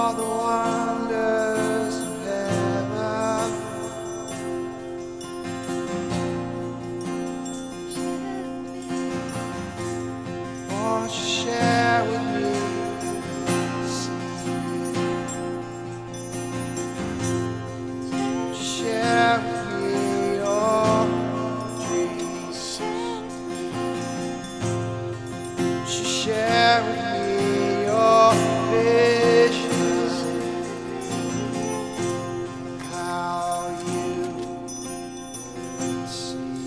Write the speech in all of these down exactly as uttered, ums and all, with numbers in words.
all the wonders of heaven. Won't you share with me? Share with me your dreams. Won't you share with me your visions? How you see.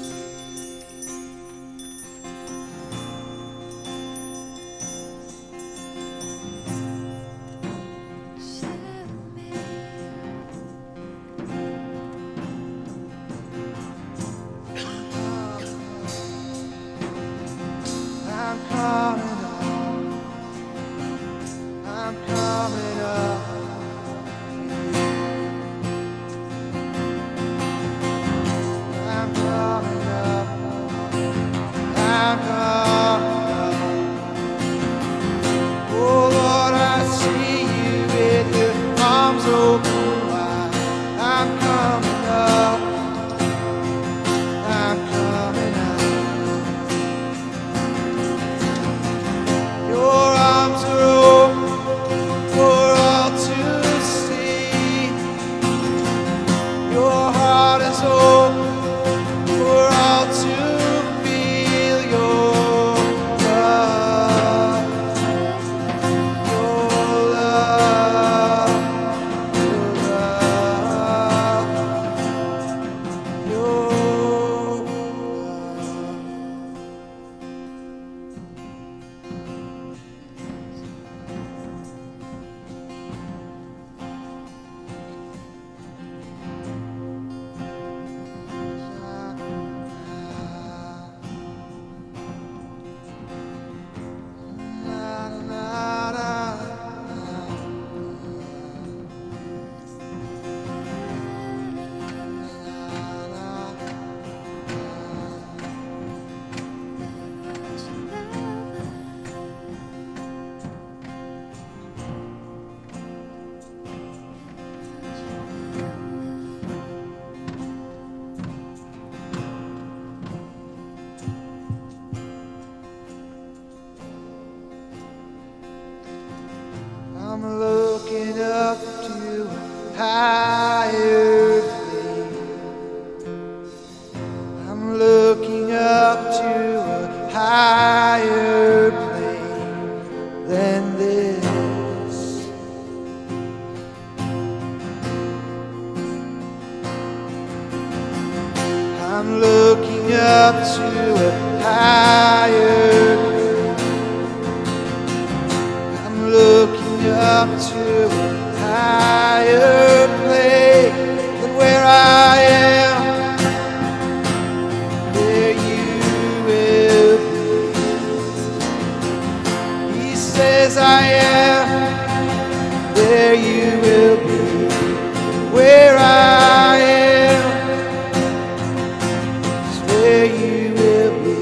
I'm coming up, I'm coming up. I'm coming up, I'm coming up. Oh Lord, I see you with your arms open wide. I'm coming up, I'm coming up. Your arms are open for all to see. Your heart is open for all to feel. Your love, your love, your love, your love. I'm looking up to a higher plane. I'm looking up to a higher plane than this. I'm looking up to a higher plane. I'm looking up to a higher place than where I am. There you will be. He says I am. There you will be. Where I am is where you will be.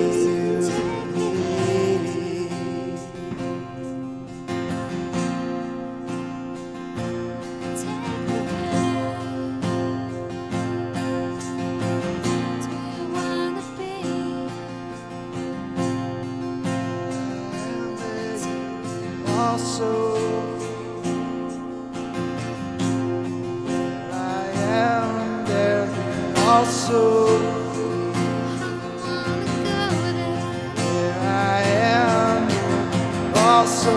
Also, I am there. Also, there I am. Also,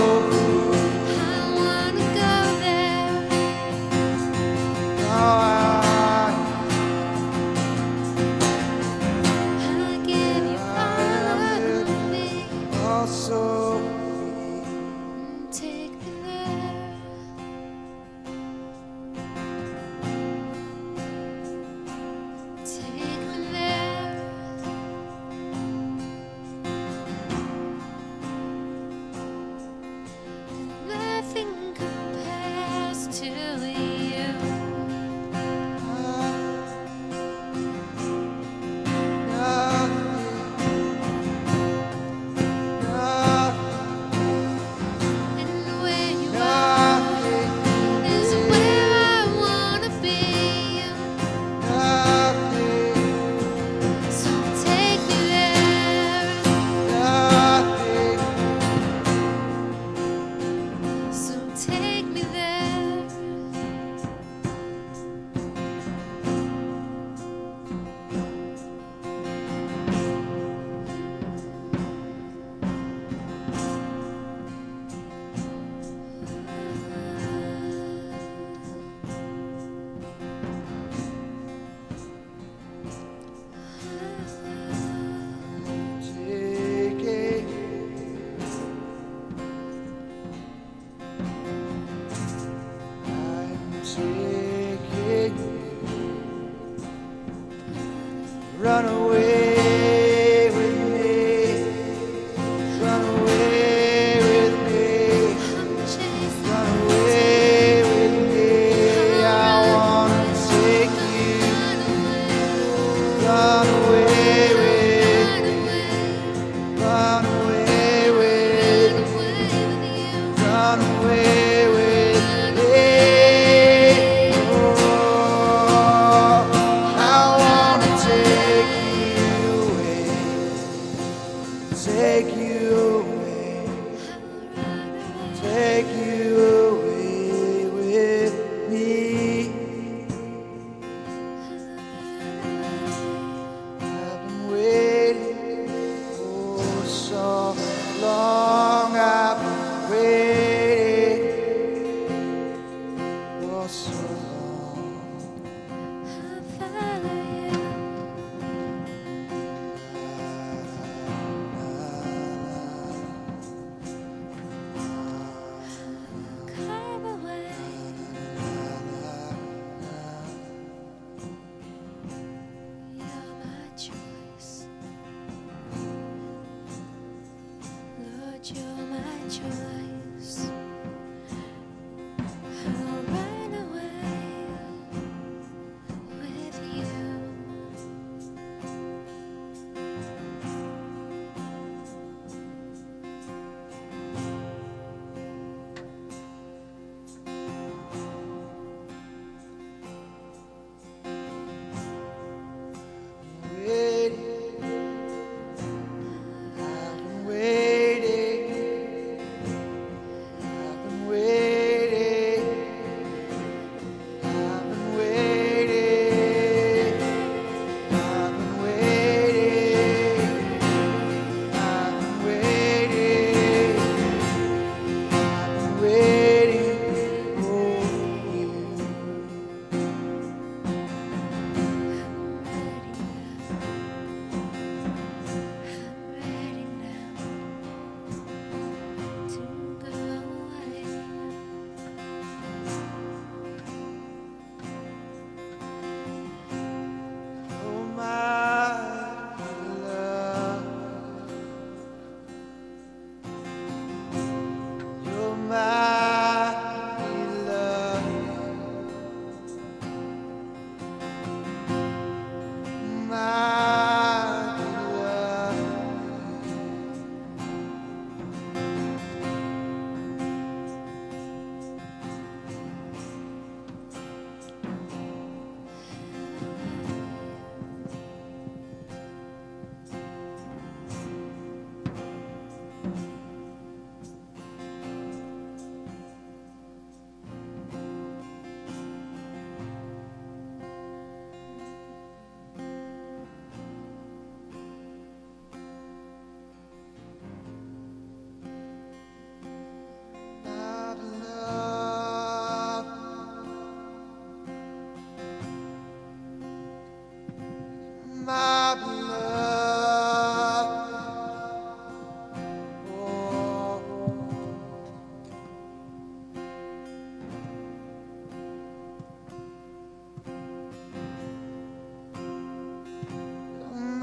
now I also. Take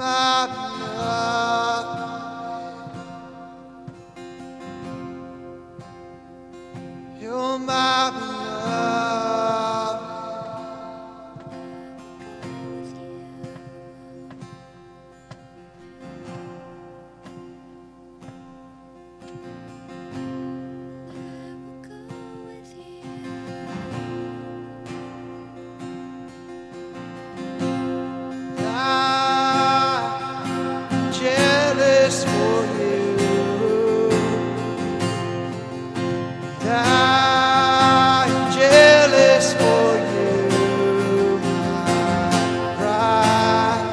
my beloved. You're my beloved. I'm jealous for you. I'm jealous for you, my bride.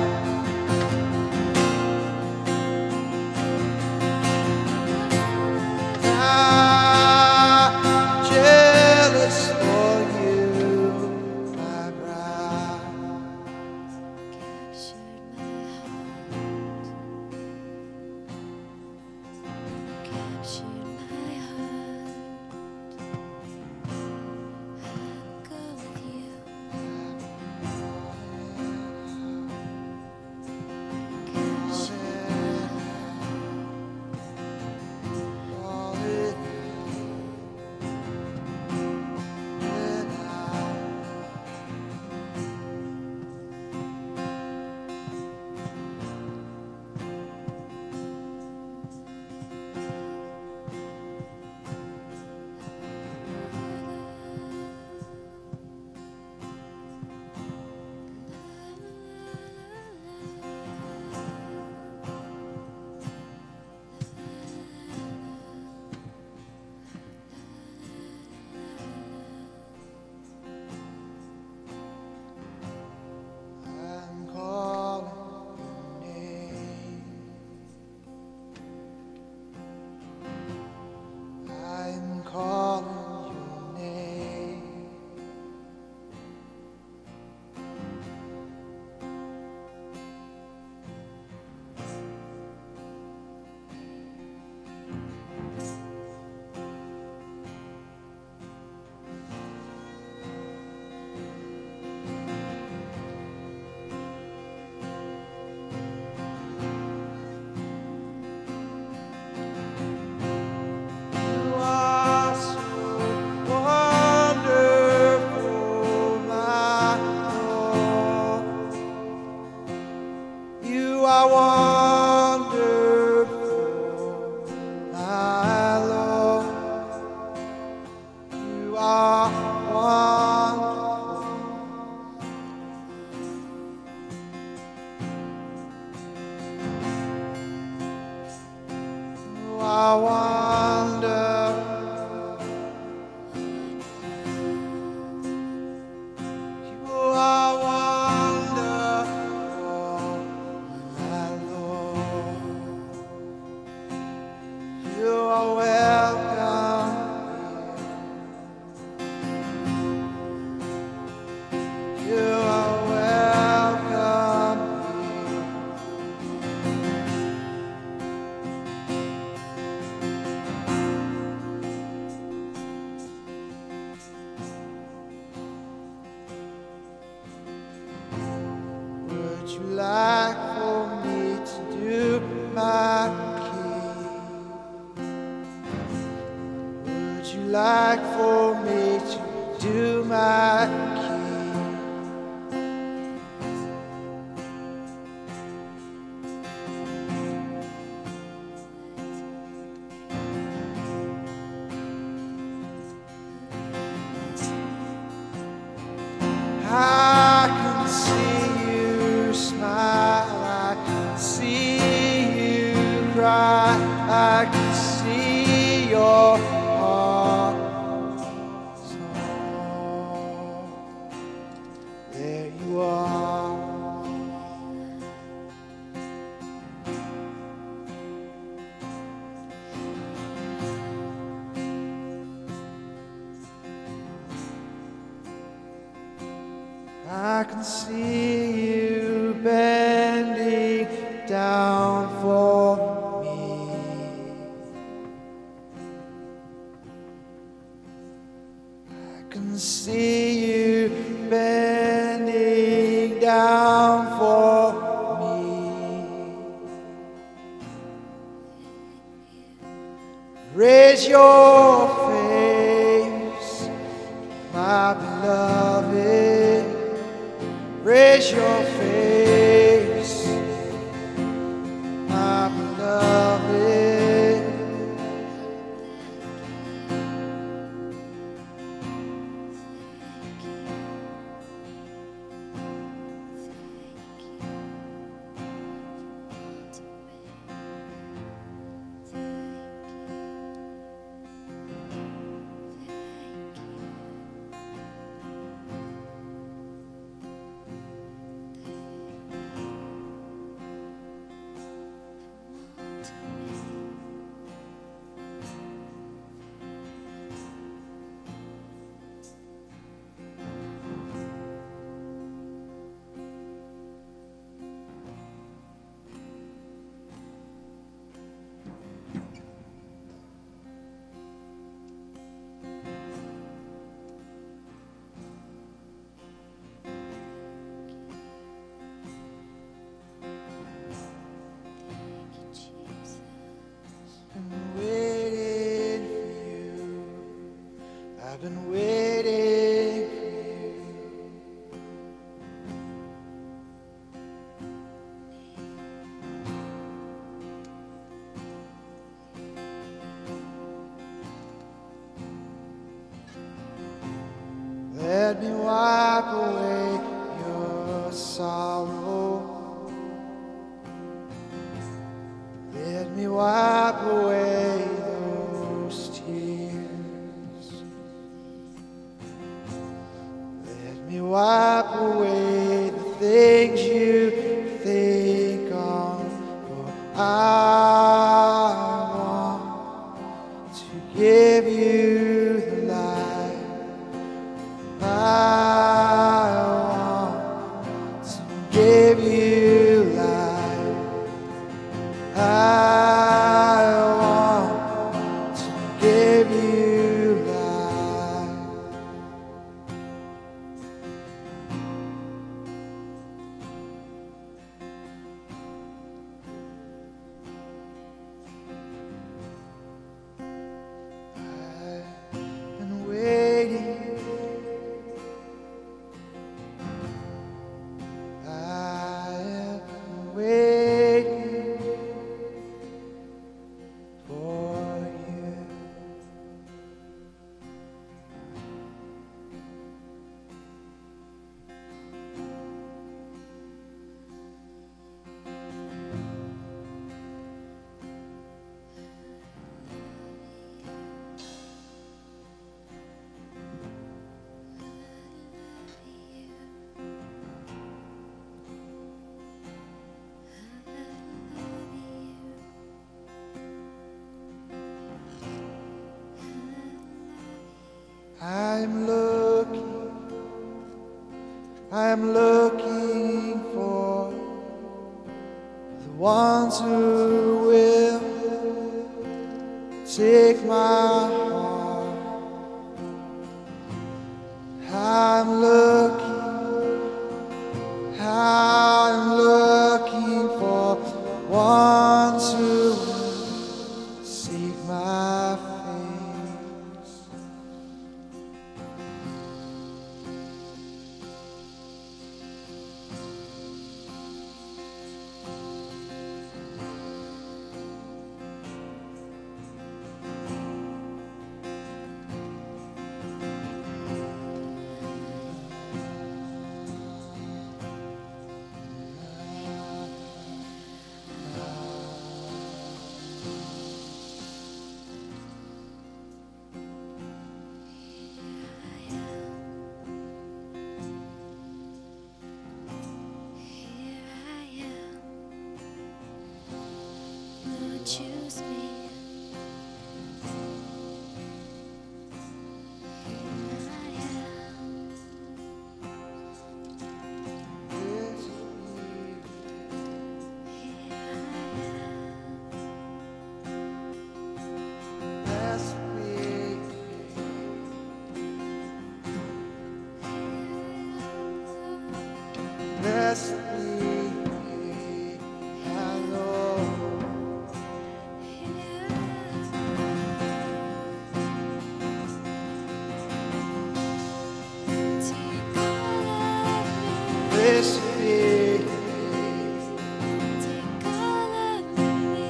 I'm jealous for you, my bride. Captured my heart, captured my heart. I'll go with you. Captured my All it and I I'm calling your name. I'm calling your name. You are so wonderful, my Lord. You are wonderful, my Lord. You are wonderful. You are wonderful. You are wonderful, my Lord. You are welcome here. You are welcome here. Would you like for me to do my key? Would you like for me to do my key? I can see you smile, I can see you cry, I can see your heart. So there you are. I can see you bending down for me. I can see you bending down for me. Raise your face, my beloved. Raise your face, my beloved. I've been waiting for you. Let me wipe away your sorrow. Let me wipe away those tears. Let me wipe away the things you think on. For I want to give you the light. I want to give you life. I want to give you life. I've been waiting. I'm looking, I'm looking for the ones who will take my heart. I'm looking, I'm looking for the ones who will seek my face. Choose me. Here I am. Here Bless me. Bless me. Hello. listening. Take all of me.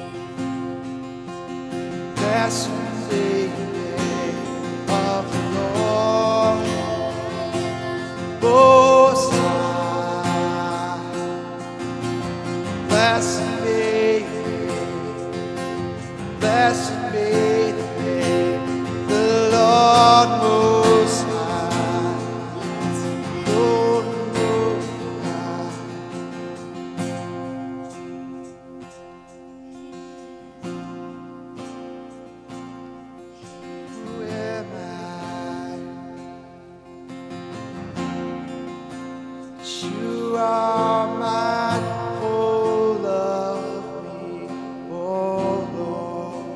Blessed be the name of the Lord, Most High. Blessed be the name, blessed be the name, the Lord Most High, Lord Most High. Who am I? You are mindful of me, oh Lord.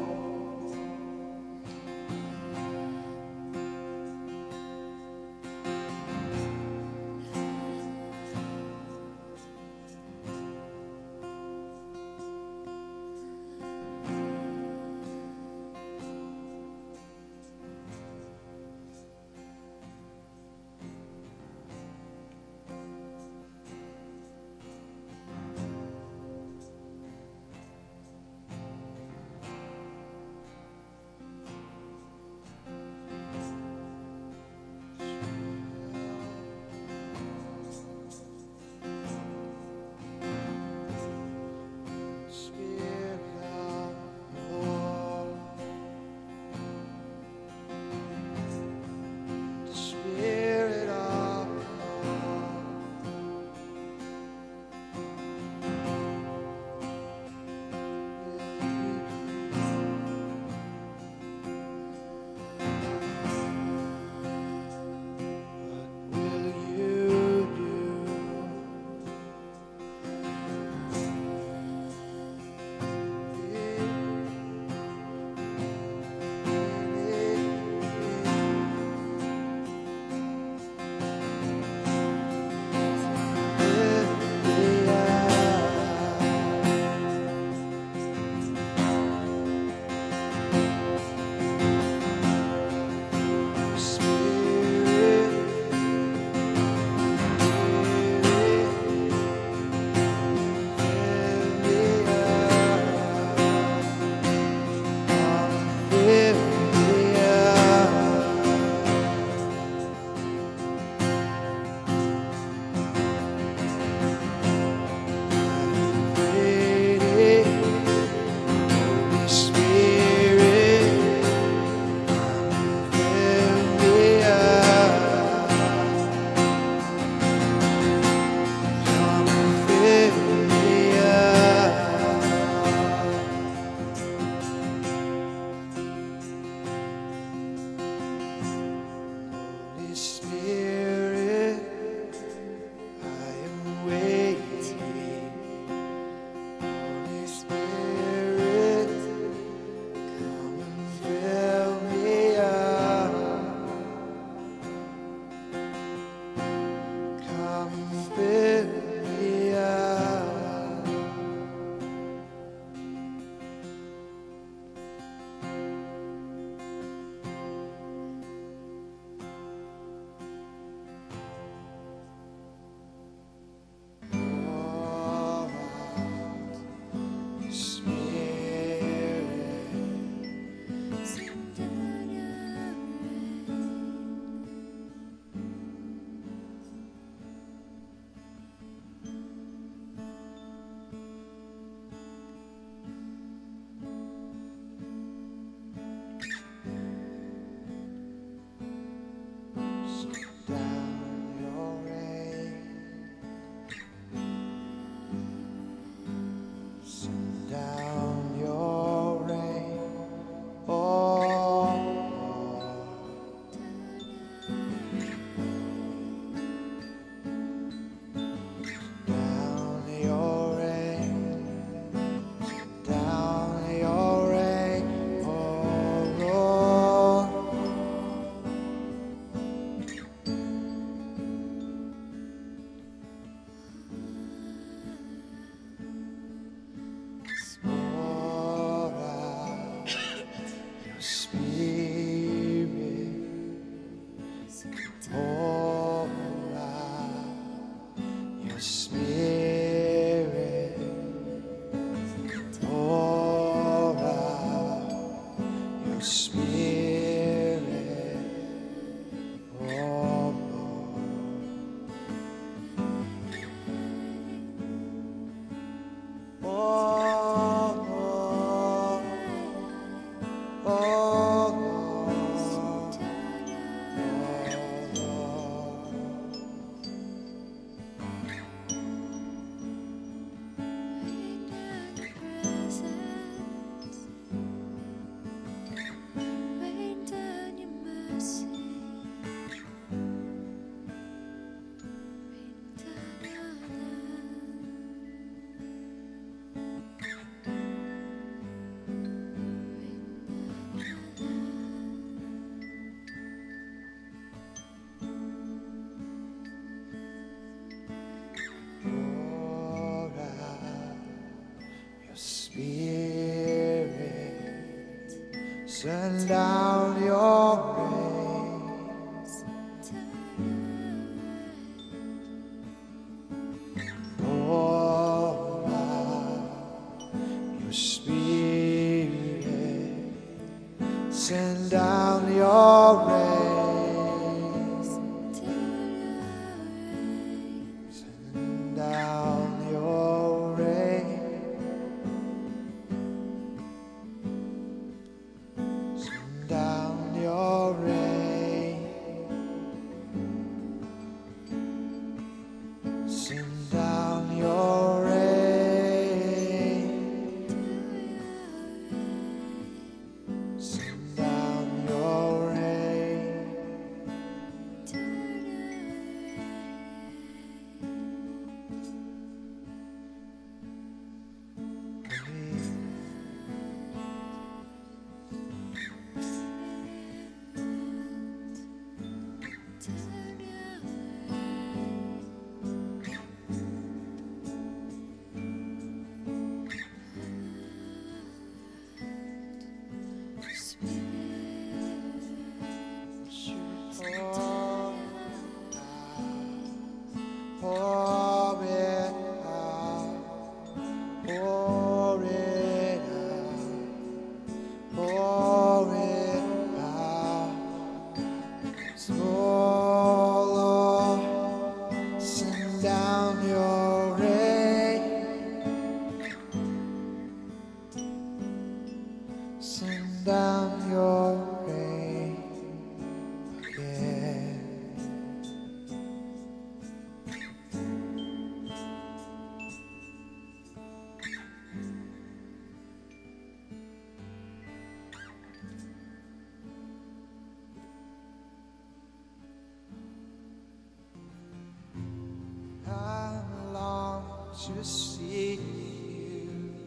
Spirit of the Lord, the Spirit of the Lord. What will you Holy Spirit, I am waiting. Holy Spirit, come and fill me up. Come and fill me up. Pour out, Spirit. Send down your rain. Send down your rain. Send down your rain. Oh Lord. Down your rain. Down your rain. Oh Lord. Pour out your Spirit. Pour out your Spirit, pour out your Spirit, oh Lord, oh Lord, oh Lord, oh Lord. Rain down your mercy. Rain down your love. Pour out your Spirit, send down your rain. Pour out your Spirit, send down your rain. Send down your rain. Send down your rain. Send down your rain. Send down your rain. Pour it out, pour it out, pour it out. So Lord, send down your rain. Send down your rain again. I long to see you.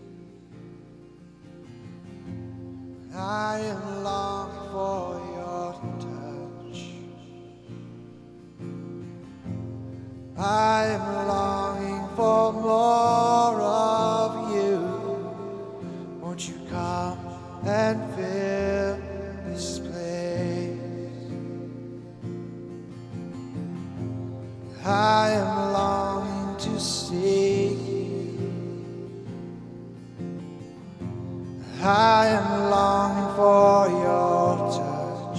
I long for your touch. I am longing for more of you. Won't you come and fill this place? I am longing to see you. I am longing for your touch.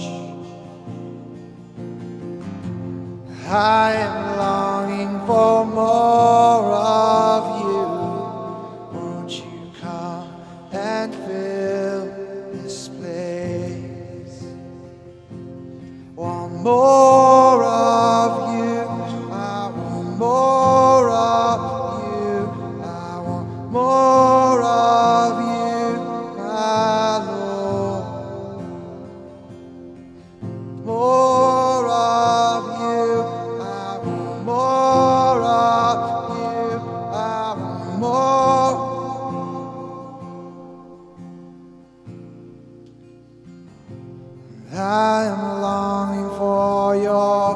I am longing for more of you. Won't you come and fill this place? Want more of you. I want more of you. I want more of you, my Lord. More of you. I want more of you. I want more. I am longing for your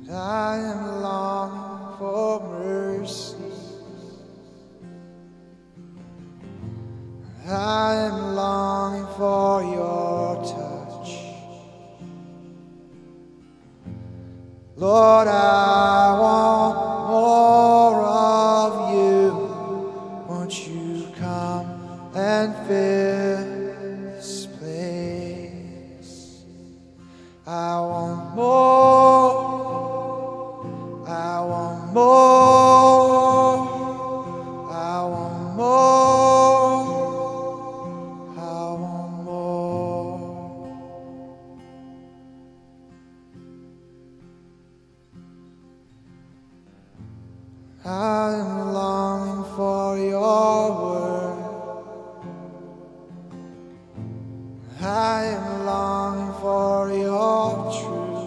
I am longing for mercy. I am longing for your touch. Lord, I want more of you. Won't you come and fill this place? I want more. I want more. I want more. I want more. I am longing for your word. I am longing for your truth.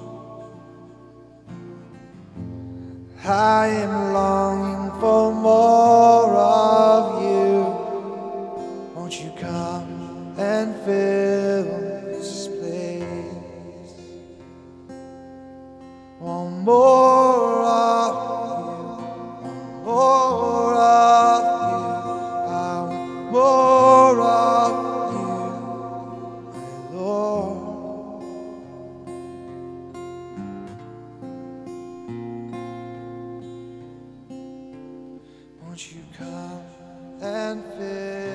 I am longing for more of you. Won't you come and fill this place? Want more of you, more of you. I want more of you, my Lord. Won't you come and fill